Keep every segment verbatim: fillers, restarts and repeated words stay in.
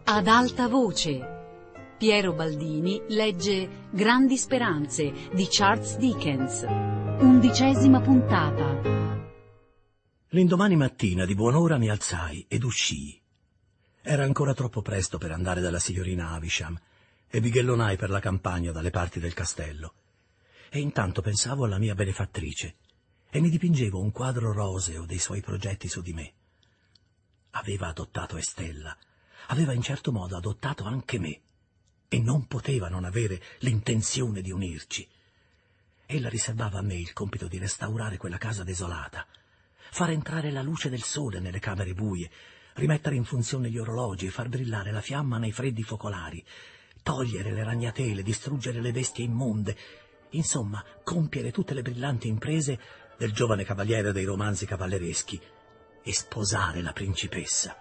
Ad alta voce. Piero Baldini legge Grandi speranze di Charles Dickens. Undicesima puntata. L'indomani mattina di buon'ora mi alzai ed uscii. Era ancora troppo presto per andare dalla signorina Havisham e bighellonai per la campagna dalle parti del castello. E intanto pensavo alla mia benefattrice e mi dipingevo un quadro roseo dei suoi progetti su di me. Aveva adottato Estella, aveva in certo modo adottato anche me e non poteva non avere l'intenzione di unirci. Ella riservava a me il compito di restaurare quella casa desolata, far entrare la luce del sole nelle camere buie, rimettere in funzione gli orologi e far brillare la fiamma nei freddi focolari, togliere le ragnatele, distruggere le bestie immonde, insomma, compiere tutte le brillanti imprese del giovane cavaliere dei romanzi cavallereschi e sposare la principessa.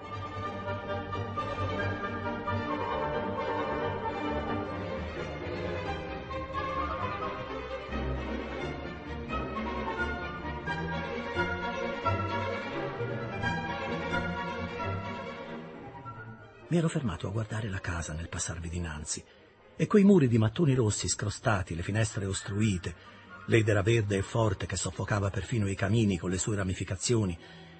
Mi ero fermato a guardare la casa nel passarvi dinanzi, e quei muri di mattoni rossi scrostati, le finestre ostruite, l'edera verde e forte che soffocava perfino i camini con le sue ramificazioni,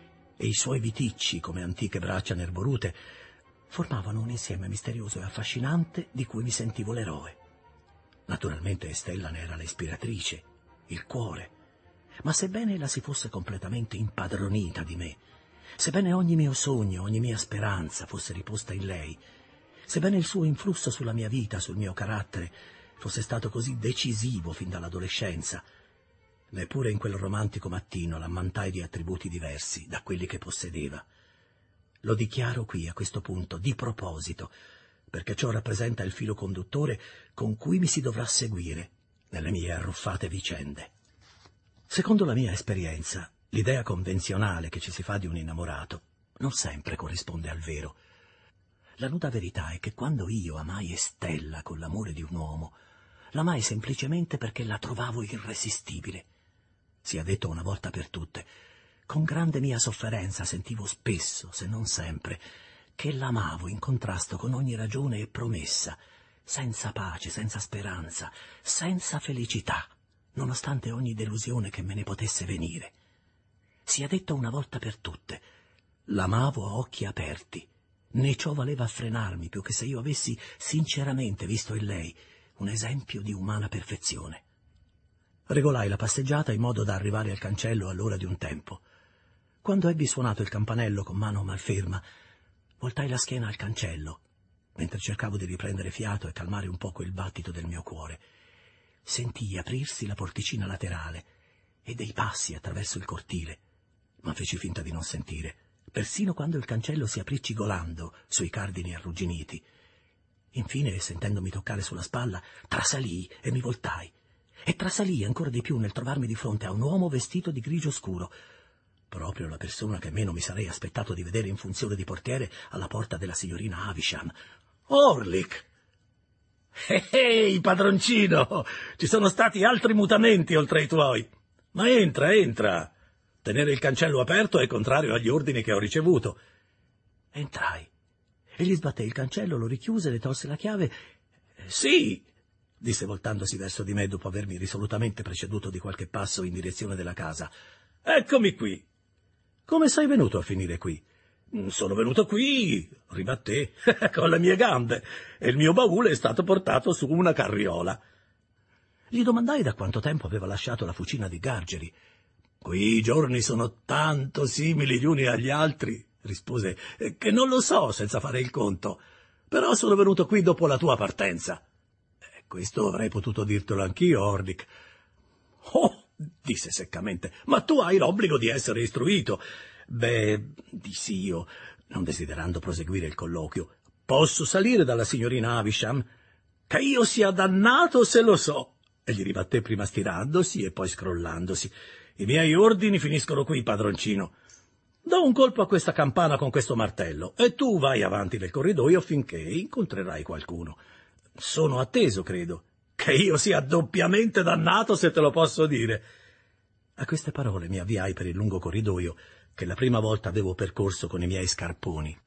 e i suoi viticci come antiche braccia nerborute, formavano un insieme misterioso e affascinante di cui mi sentivo l'eroe. Naturalmente Estella ne era l'ispiratrice, il cuore, ma sebbene ella si fosse completamente impadronita di me, sebbene ogni mio sogno, ogni mia speranza fosse riposta in lei, sebbene il suo influsso sulla mia vita, sul mio carattere, fosse stato così decisivo fin dall'adolescenza, neppure in quel romantico mattino l'ammantai di attributi diversi da quelli che possedeva. Lo dichiaro qui a questo punto, di proposito, perché ciò rappresenta il filo conduttore con cui mi si dovrà seguire nelle mie arruffate vicende. Secondo la mia esperienza, l'idea convenzionale che ci si fa di un innamorato non sempre corrisponde al vero. La nuda verità è che quando io amai Estella con l'amore di un uomo, l'amai semplicemente perché la trovavo irresistibile. Sia detto una volta per tutte, con grande mia sofferenza sentivo spesso, se non sempre, che l'amavo in contrasto con ogni ragione e promessa, senza pace, senza speranza, senza felicità, nonostante ogni delusione che me ne potesse venire. Sia detto una volta per tutte, l'amavo a occhi aperti, né ciò valeva a frenarmi più che se io avessi sinceramente visto in lei un esempio di umana perfezione. Regolai la passeggiata in modo da arrivare al cancello all'ora di un tempo. Quando ebbi suonato il campanello con mano malferma, voltai la schiena al cancello, mentre cercavo di riprendere fiato e calmare un poco il battito del mio cuore. Sentii aprirsi la porticina laterale e dei passi attraverso il cortile, ma feci finta di non sentire, persino quando il cancello si aprì cigolando sui cardini arrugginiti. Infine, sentendomi toccare sulla spalla, trasalii e mi voltai, e trasalii ancora di più nel trovarmi di fronte a un uomo vestito di grigio scuro, proprio la persona che meno mi sarei aspettato di vedere in funzione di portiere alla porta della signorina Havisham. Orlick! Ehi, padroncino, ci sono stati altri mutamenti oltre ai tuoi. Ma entra, entra. Tenere il cancello aperto è contrario agli ordini che ho ricevuto. Entrai. Egli sbatté il cancello, lo richiuse, le tolse la chiave. Sì, disse voltandosi verso di me dopo avermi risolutamente preceduto di qualche passo in direzione della casa. Eccomi qui. Come sei venuto a finire qui? Sono venuto qui, ribatté, con le mie gambe, e il mio baule è stato portato su una carriola. Gli domandai da quanto tempo aveva lasciato la fucina di Gargery. Quei giorni sono tanto simili gli uni agli altri, rispose, che non lo so senza fare il conto. Però sono venuto qui dopo la tua partenza. E questo avrei potuto dirtelo anch'io, Orlick. Oh, disse seccamente, ma tu hai l'obbligo di essere istruito. Beh, dissi io, non desiderando proseguire il colloquio, posso salire dalla signorina Havisham? Che io sia dannato se lo so. E gli ribatté prima stirandosi e poi scrollandosi. I miei ordini finiscono qui, padroncino. Do un colpo a questa campana con questo martello e tu vai avanti nel corridoio finché incontrerai qualcuno. Sono atteso, credo. Che io sia doppiamente dannato, se te lo posso dire. A queste parole mi avviai per il lungo corridoio che la prima volta avevo percorso con i miei scarponi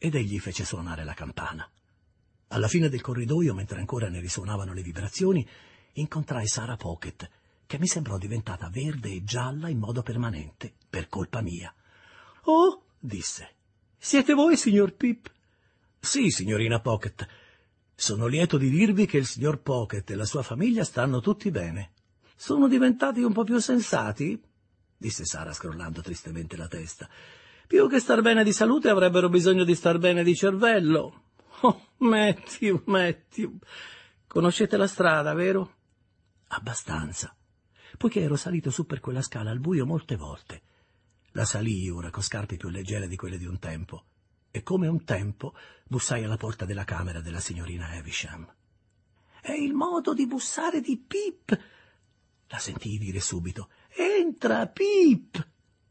ed egli fece suonare la campana. Alla fine del corridoio, mentre ancora ne risuonavano le vibrazioni, incontrai Sarah Pocket, che mi sembrò diventata verde e gialla in modo permanente per colpa mia. «Oh», disse, «siete voi, signor Pip?» «Sì, signorina Pocket. Sono lieto di dirvi che il signor Pocket e la sua famiglia stanno tutti bene». «Sono diventati un po' più sensati?» disse Sara scrollando tristemente la testa. «Più che star bene di salute avrebbero bisogno di star bene di cervello. Oh, Matthew, Matthew. Conoscete la strada, vero?» «Abbastanza, poiché ero salito su per quella scala al buio molte volte. La salii ora con scarpe più leggere di quelle di un tempo, e come un tempo bussai alla porta della camera della signorina Havisham. «È il modo di bussare di Pip!» la sentii dire subito. «Entra, Pip!»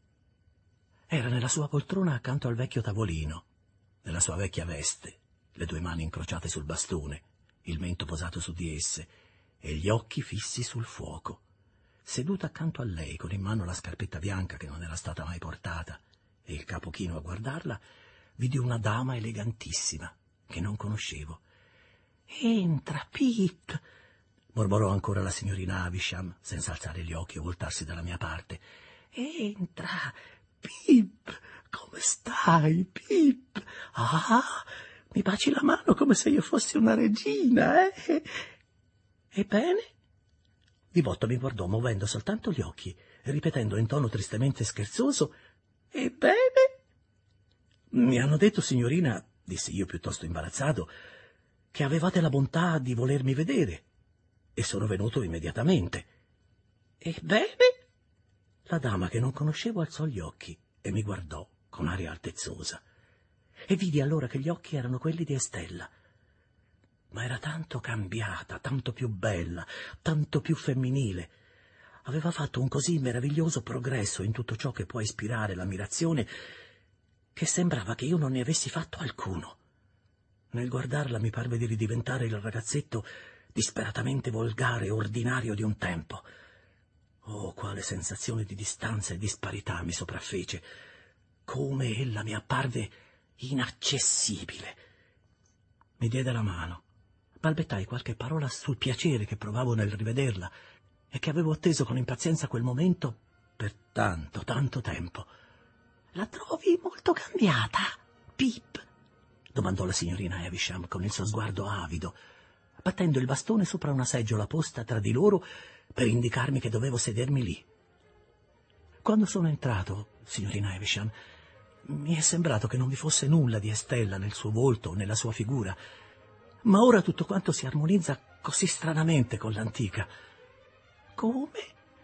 Era nella sua poltrona accanto al vecchio tavolino, nella sua vecchia veste, le due mani incrociate sul bastone, il mento posato su di esse e gli occhi fissi sul fuoco. Seduta accanto a lei, con in mano la scarpetta bianca che non era stata mai portata e il capo chino a guardarla, vidi una dama elegantissima che non conoscevo. «Entra, Pip!» mormorò ancora la signorina Havisham, senza alzare gli occhi o voltarsi dalla mia parte. «Entra, Pip! Come stai, Pip? Ah, mi baci la mano come se io fossi una regina, eh? Ebbene?» Di botto mi guardò muovendo soltanto gli occhi e ripetendo in tono tristemente scherzoso: «Ebbene?» «Mi hanno detto, signorina», dissi io piuttosto imbarazzato, «che avevate la bontà di volermi vedere, e sono venuto immediatamente». «Ebbene?» La dama che non conoscevo alzò gli occhi e mi guardò con aria altezzosa, e vidi allora che gli occhi erano quelli di Estella. Ma era tanto cambiata, tanto più bella, tanto più femminile. Aveva fatto un così meraviglioso progresso in tutto ciò che può ispirare l'ammirazione, che sembrava che io non ne avessi fatto alcuno. Nel guardarla mi parve di ridiventare il ragazzetto disperatamente volgare e ordinario di un tempo. Oh, quale sensazione di distanza e disparità mi sopraffece! Come ella mi apparve inaccessibile! Mi diede la mano. Balbettai qualche parola sul piacere che provavo nel rivederla e che avevo atteso con impazienza quel momento per tanto, tanto tempo. «La trovi molto cambiata, Pip?» domandò la signorina Havisham con il suo sguardo avido, battendo il bastone sopra una seggiola posta tra di loro per indicarmi che dovevo sedermi lì. Quando sono entrato, signorina Havisham, mi è sembrato che non vi fosse nulla di Estella nel suo volto o nella sua figura, ma ora tutto quanto si armonizza così stranamente con l'antica. «Come?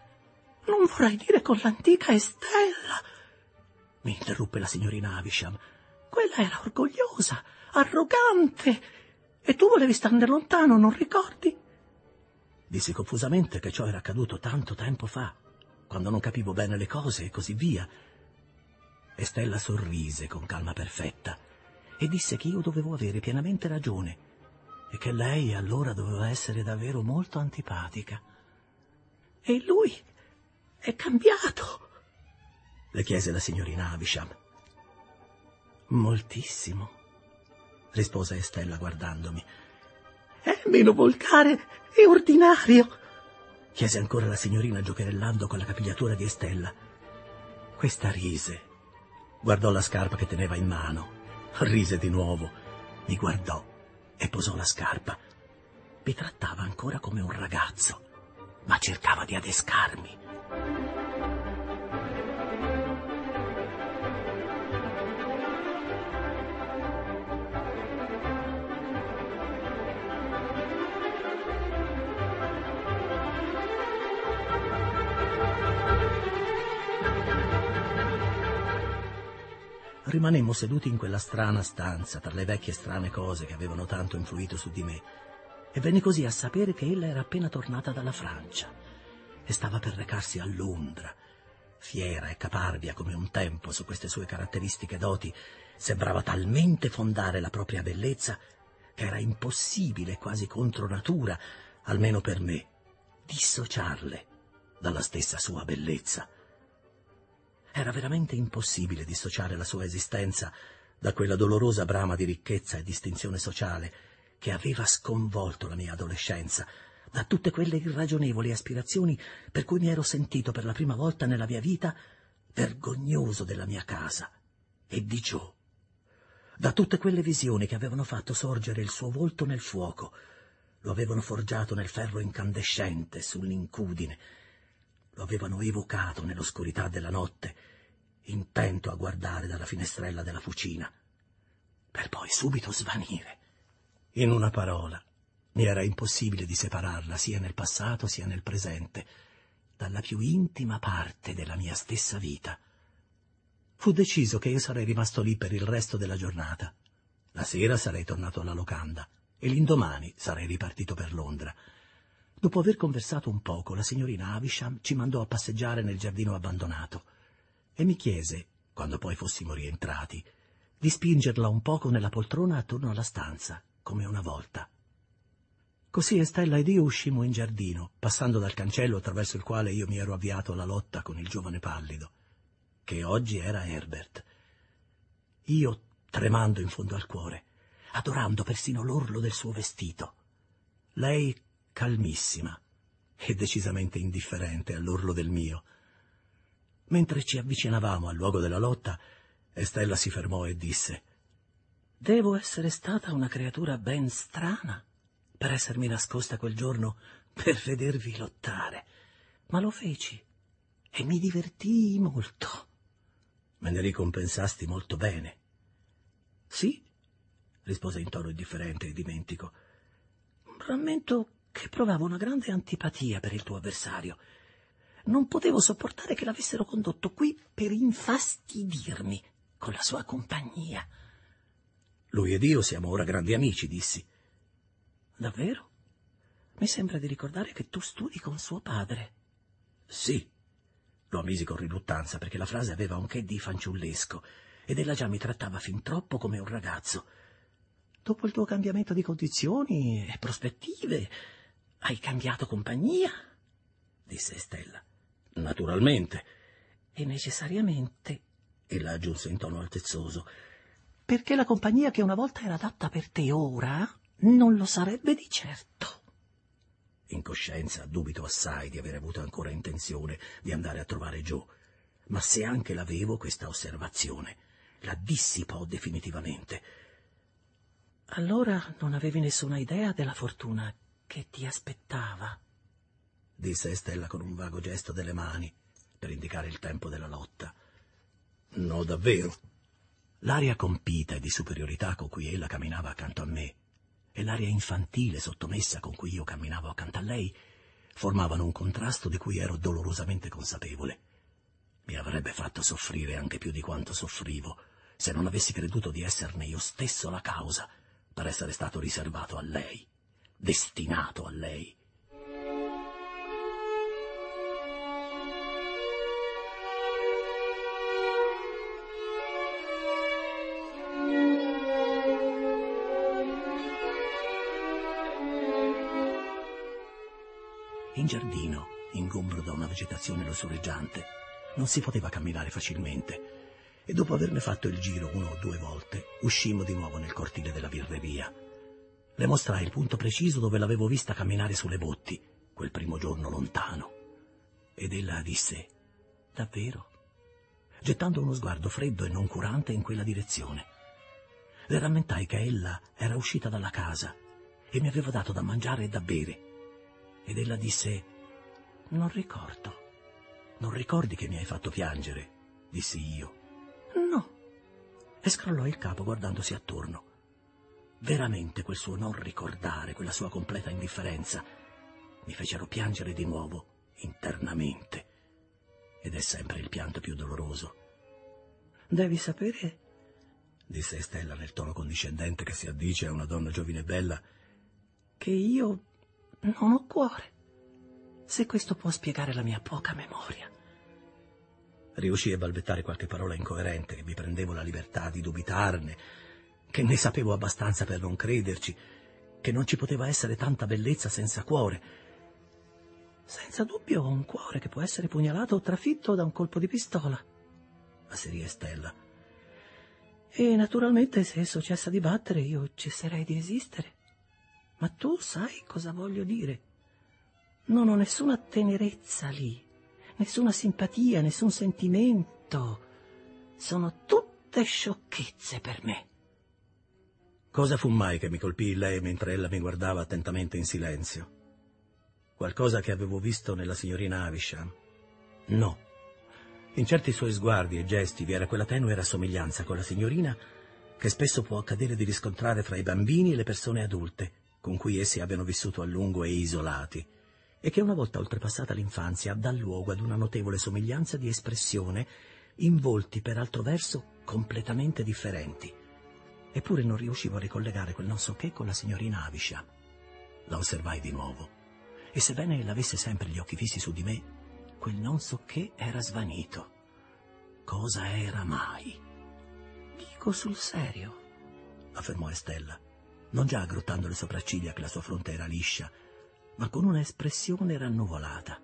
Non vorrai dire con l'antica Estella?» mi interruppe la signorina Havisham. «Quella era orgogliosa, arrogante, e tu volevi starne lontano, non ricordi?» Dissi confusamente che ciò era accaduto tanto tempo fa, quando non capivo bene le cose e così via. Estella sorrise con calma perfetta e disse che io dovevo avere pienamente ragione e che lei allora doveva essere davvero molto antipatica. «E lui è cambiato?» le chiese la signorina Havisham. «Moltissimo», rispose Estella guardandomi. «È meno volgare e ordinario?» chiese ancora la signorina giocherellando con la capigliatura di Estella. Questa rise, guardò la scarpa che teneva in mano, rise di nuovo, mi guardò e posò la scarpa. Mi trattava ancora come un ragazzo, ma cercava di adescarmi. Rimanemmo seduti in quella strana stanza tra le vecchie strane cose che avevano tanto influito su di me, e venni così a sapere che ella era appena tornata dalla Francia e stava per recarsi a Londra. Fiera e caparbia come un tempo su queste sue caratteristiche doti, sembrava talmente fondare la propria bellezza che era impossibile, quasi contro natura, almeno per me, dissociarle dalla stessa sua bellezza. Era veramente impossibile dissociare la sua esistenza da quella dolorosa brama di ricchezza e distinzione sociale che aveva sconvolto la mia adolescenza, da tutte quelle irragionevoli aspirazioni per cui mi ero sentito per la prima volta nella mia vita vergognoso della mia casa e di Joe, da tutte quelle visioni che avevano fatto sorgere il suo volto nel fuoco, lo avevano forgiato nel ferro incandescente sull'incudine, lo avevano evocato nell'oscurità della notte, intento a guardare dalla finestrella della fucina, per poi subito svanire. In una parola, mi era impossibile di separarla, sia nel passato sia nel presente, dalla più intima parte della mia stessa vita. Fu deciso che io sarei rimasto lì per il resto della giornata. La sera sarei tornato alla locanda e l'indomani sarei ripartito per Londra. Dopo aver conversato un poco, la signorina Havisham ci mandò a passeggiare nel giardino abbandonato e mi chiese, quando poi fossimo rientrati, di spingerla un poco nella poltrona attorno alla stanza, come una volta. Così Estella ed io uscimmo in giardino, passando dal cancello attraverso il quale io mi ero avviato alla lotta con il giovane pallido, che oggi era Herbert. Io tremando in fondo al cuore, adorando persino l'orlo del suo vestito. Lei calmissima e decisamente indifferente all'orlo del mio. Mentre ci avvicinavamo al luogo della lotta, Estella si fermò e disse: «Devo essere stata una creatura ben strana per essermi nascosta quel giorno per vedervi lottare, ma lo feci e mi divertii molto». «Me ne ricompensasti molto bene». «Sì», rispose in tono indifferente e dimentico. «Rammento che provavo una grande antipatia per il tuo avversario. Non potevo sopportare che l'avessero condotto qui per infastidirmi con la sua compagnia». «Lui ed io siamo ora grandi amici», dissi. «Davvero? Mi sembra di ricordare che tu studi con suo padre». «Sì», lo ammisi con riluttanza perché la frase aveva un che di fanciullesco ed ella già mi trattava fin troppo come un ragazzo. «Dopo il tuo cambiamento di condizioni e prospettive, hai cambiato compagnia?» disse Estella. «Naturalmente». «E necessariamente», ella aggiunse in tono altezzoso, «perché la compagnia che una volta era adatta per te ora non lo sarebbe di certo». In coscienza dubito assai di aver avuto ancora intenzione di andare a trovare Joe, ma se anche l'avevo, questa osservazione la dissipò definitivamente. «Allora non avevi nessuna idea della fortuna che ti aspettava?» disse Estella con un vago gesto delle mani per indicare il tempo della lotta. «No, davvero». L'aria compita e di superiorità con cui ella camminava accanto a me e l'aria infantile sottomessa con cui io camminavo accanto a lei formavano un contrasto di cui ero dolorosamente consapevole. Mi avrebbe fatto soffrire anche più di quanto soffrivo se non avessi creduto di esserne io stesso la causa, per essere stato riservato a lei, destinato a lei. In giardino, ingombro da una vegetazione lussureggiante, non si poteva camminare facilmente e dopo averne fatto il giro una o due volte uscimmo di nuovo nel cortile della birreria. Le mostrai il punto preciso dove l'avevo vista camminare sulle botti quel primo giorno lontano ed ella disse: «Davvero?», gettando uno sguardo freddo e noncurante in quella direzione. Le rammentai che ella era uscita dalla casa e mi aveva dato da mangiare e da bere. Ed ella disse: «Non ricordo». «Non ricordi che mi hai fatto piangere?» dissi io. «No». E scrollò il capo guardandosi attorno. Veramente quel suo non ricordare, quella sua completa indifferenza, mi fecero piangere di nuovo, internamente. Ed è sempre il pianto più doloroso. «Devi sapere», disse Estella nel tono condiscendente che si addice a una donna giovine e bella, «che io non ho cuore, se questo può spiegare la mia poca memoria». Riuscii a balbettare qualche parola incoerente e mi prendevo la libertà di dubitarne, che ne sapevo abbastanza per non crederci, che non ci poteva essere tanta bellezza senza cuore. «Senza dubbio ho un cuore che può essere pugnalato o trafitto da un colpo di pistola», asserì Estella. E naturalmente se esso cessa di battere io cesserei di esistere. Ma tu sai cosa voglio dire? Non ho nessuna tenerezza lì, nessuna simpatia, nessun sentimento. Sono tutte sciocchezze per me. Cosa fu mai che mi colpì lei mentre ella mi guardava attentamente in silenzio? Qualcosa che avevo visto nella signorina Havisham? No. In certi suoi sguardi e gesti vi era quella tenue rassomiglianza con la signorina che spesso può accadere di riscontrare fra i bambini e le persone adulte, con cui essi abbiano vissuto a lungo e isolati, e che una volta oltrepassata l'infanzia dà luogo ad una notevole somiglianza di espressione in volti per altro verso completamente differenti. Eppure non riuscivo a ricollegare quel non so che con la signorina Havisham. La osservai di nuovo, e sebbene ella avesse sempre gli occhi fissi su di me, quel non so che era svanito. Cosa era mai? Dico sul serio, affermò Estella, non già aggrottando le sopracciglia che la sua fronte era liscia, ma con una espressione rannuvolata.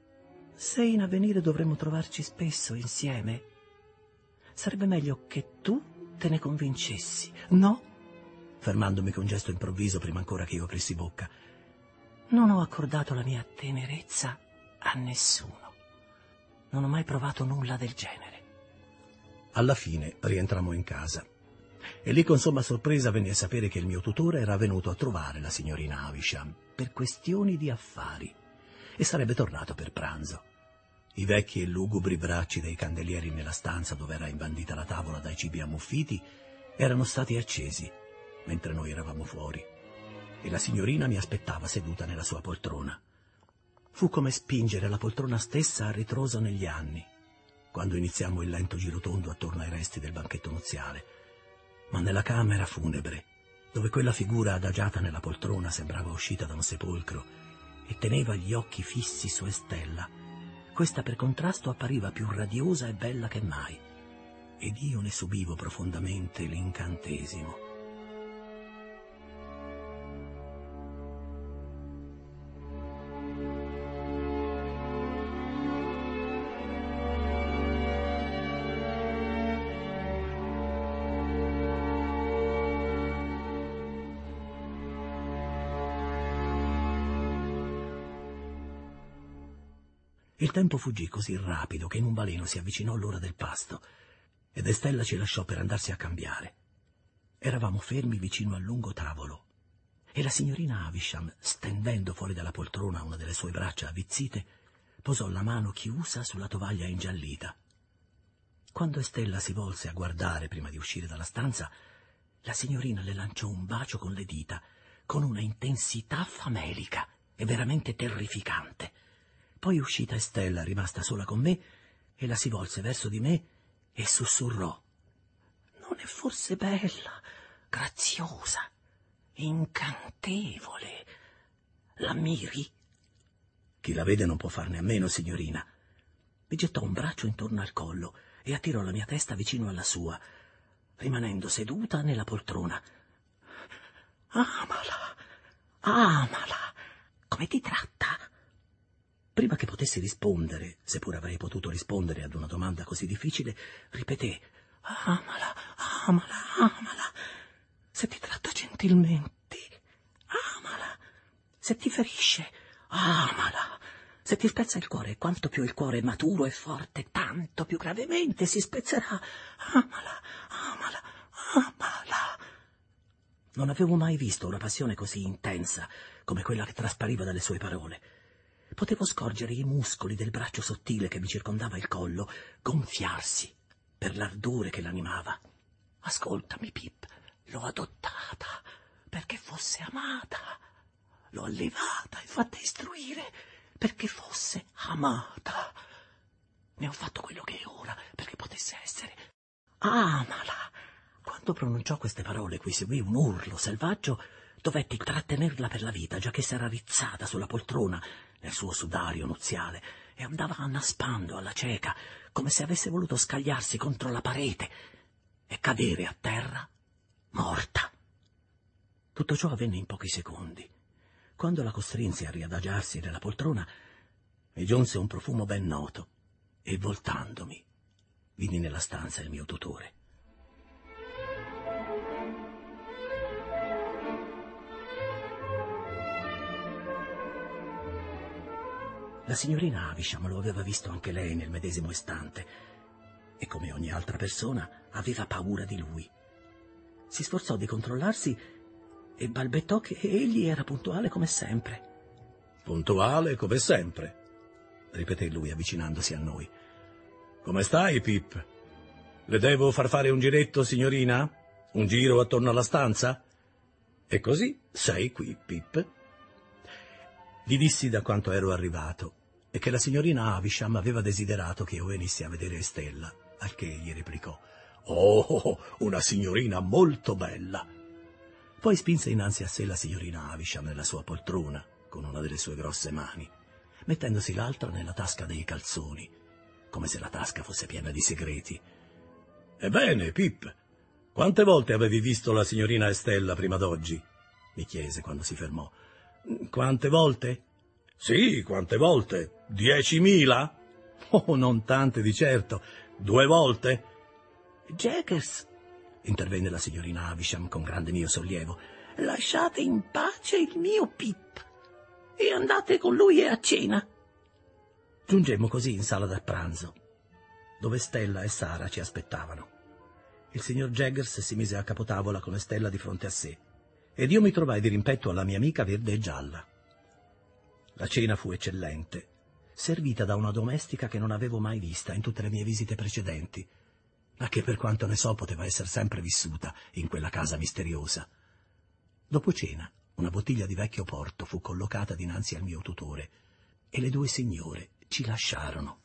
Se in avvenire dovremmo trovarci spesso insieme, sarebbe meglio che tu te ne convincessi, no? Fermandomi con gesto improvviso prima ancora che io aprissi bocca. Non ho accordato la mia tenerezza a nessuno. Non ho mai provato nulla del genere. Alla fine rientrammo in casa. E lì con somma sorpresa venni a sapere che il mio tutore era venuto a trovare la signorina Havisham per questioni di affari e sarebbe tornato per pranzo. I vecchi e lugubri bracci dei candelieri nella stanza dove era imbandita la tavola dai cibi ammuffiti erano stati accesi mentre noi eravamo fuori e la signorina mi aspettava seduta nella sua poltrona. Fu come spingere la poltrona stessa a ritroso negli anni quando iniziammo il lento girotondo attorno ai resti del banchetto nuziale. Ma nella camera funebre, dove quella figura adagiata nella poltrona sembrava uscita da un sepolcro e teneva gli occhi fissi su Estella, questa per contrasto appariva più radiosa e bella che mai, ed io ne subivo profondamente l'incantesimo. Il tempo fuggì così rapido che in un baleno si avvicinò l'ora del pasto ed Estella ci lasciò per andarsi a cambiare. Eravamo fermi vicino al lungo tavolo e la signorina Havisham, stendendo fuori dalla poltrona una delle sue braccia avvizzite, posò la mano chiusa sulla tovaglia ingiallita. Quando Estella si volse a guardare prima di uscire dalla stanza, la signorina le lanciò un bacio con le dita, con una intensità famelica e veramente terrificante. Poi uscita Estella, rimasta sola con me, e la si volse verso di me e sussurrò: «Non è forse bella, graziosa, incantevole? L'ammiri?» «Chi la vede non può farne a meno, signorina». Mi gettò un braccio intorno al collo e attirò la mia testa vicino alla sua, rimanendo seduta nella poltrona. «Amala, amala, come ti tratta?» Prima che potessi rispondere, seppur avrei potuto rispondere ad una domanda così difficile, ripeté: «Amala, amala, amala. Se ti tratta gentilmente, amala. Se ti ferisce, amala. Se ti spezza il cuore, quanto più il cuore è maturo e forte, tanto più gravemente si spezzerà. Amala, amala, amala». Non avevo mai visto una passione così intensa come quella che traspariva dalle sue parole. Potevo scorgere i muscoli del braccio sottile che mi circondava il collo gonfiarsi per l'ardore che l'animava. «Ascoltami, Pip, l'ho adottata perché fosse amata. L'ho allevata e fatta istruire perché fosse amata. Ne ho fatto quello che è ora perché potesse essere. Amala». Quando pronunciò queste parole, cui seguì un urlo selvaggio, dovetti trattenerla per la vita, già che s'era rizzata sulla poltrona nel suo sudario nuziale e andava annaspando alla cieca, come se avesse voluto scagliarsi contro la parete e cadere a terra morta. Tutto ciò avvenne in pochi secondi. Quando la costrinsi a riadagiarsi nella poltrona, mi giunse un profumo ben noto e, voltandomi, vidi nella stanza il mio tutore. La signorina Havisham lo aveva visto anche lei nel medesimo istante e, come ogni altra persona, aveva paura di lui. Si sforzò di controllarsi e balbettò che egli era puntuale come sempre. «Puntuale come sempre», ripeté lui avvicinandosi a noi. «Come stai, Pip? Le devo far fare un giretto, signorina? Un giro attorno alla stanza? E così sei qui, Pip?» Gli dissi da quanto ero arrivato e che la signorina Havisham aveva desiderato che io venissi a vedere Estella, al che egli replicò: «Oh, una signorina molto bella!» Poi spinse innanzi a sé la signorina Havisham nella sua poltrona, con una delle sue grosse mani, mettendosi l'altra nella tasca dei calzoni, come se la tasca fosse piena di segreti. «Ebbene, Pip, quante volte avevi visto la signorina Estella prima d'oggi?» mi chiese quando si fermò. «Quante volte?» «Sì, quante volte? Diecimila?» «Oh, non tante di certo. Due volte?» «Jaggers», intervenne la signorina Havisham con grande mio sollievo, «lasciate in pace il mio Pip e andate con lui a cena». Giungemmo così in sala da pranzo, dove Stella e Sara ci aspettavano. Il signor Jaggers si mise a capotavola con Estella di fronte a sé ed io mi trovai di rimpetto alla mia amica verde e gialla. La cena fu eccellente, servita da una domestica che non avevo mai vista in tutte le mie visite precedenti, ma che per quanto ne so poteva essere sempre vissuta in quella casa misteriosa. Dopo cena, una bottiglia di vecchio porto fu collocata dinanzi al mio tutore e le due signore ci lasciarono.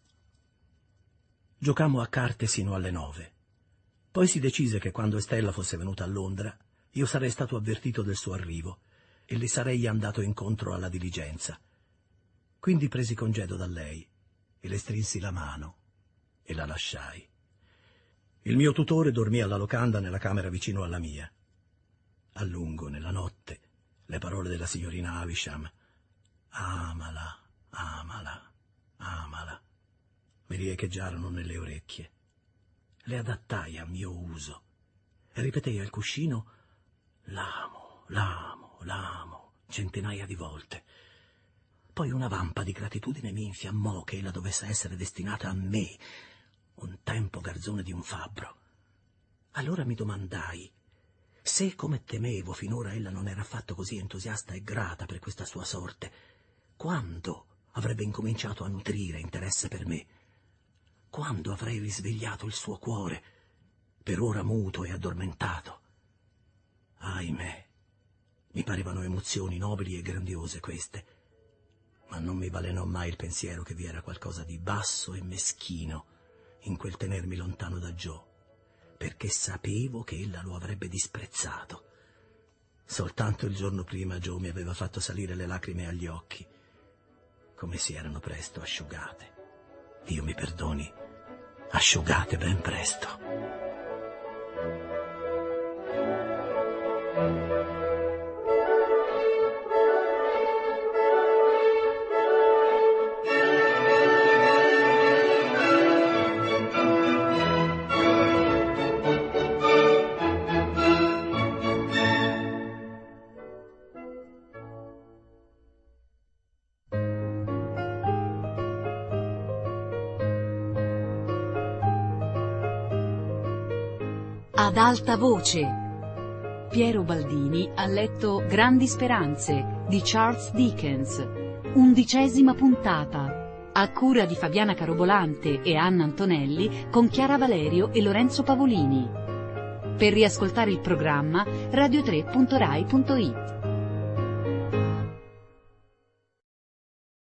Giocammo a carte sino alle nove. Poi si decise che quando Estella fosse venuta a Londra io sarei stato avvertito del suo arrivo e le sarei andato incontro alla diligenza. Quindi presi congedo da lei e le strinsi la mano e la lasciai. Il mio tutore dormì alla locanda nella camera vicino alla mia. A lungo, nella notte, le parole della signorina Havisham: «Amala, amala, amala», mi riecheggiarono nelle orecchie. Le adattai al mio uso e ripetei al cuscino: «L'amo, l'amo, l'amo», centinaia di volte. Poi una vampa di gratitudine mi infiammò che ella dovesse essere destinata a me, un tempo garzone di un fabbro. Allora mi domandai se, come temevo, finora ella non era affatto così entusiasta e grata per questa sua sorte, quando avrebbe incominciato a nutrire interesse per me, quando avrei risvegliato il suo cuore, per ora muto e addormentato. Ahimè, mi parevano emozioni nobili e grandiose queste, ma non mi balenò mai il pensiero che vi era qualcosa di basso e meschino in quel tenermi lontano da Joe, perché sapevo che ella lo avrebbe disprezzato. Soltanto il giorno prima Joe mi aveva fatto salire le lacrime agli occhi, come si erano presto asciugate. Dio mi perdoni, asciugate ben presto. Ad alta voce. Piero Baldini ha letto Grandi speranze di Charles Dickens, undicesima puntata, a cura di Fabiana Carobolante e Anna Antonelli con Chiara Valerio e Lorenzo Pavolini. Per riascoltare il programma radio tre punto rai punto it.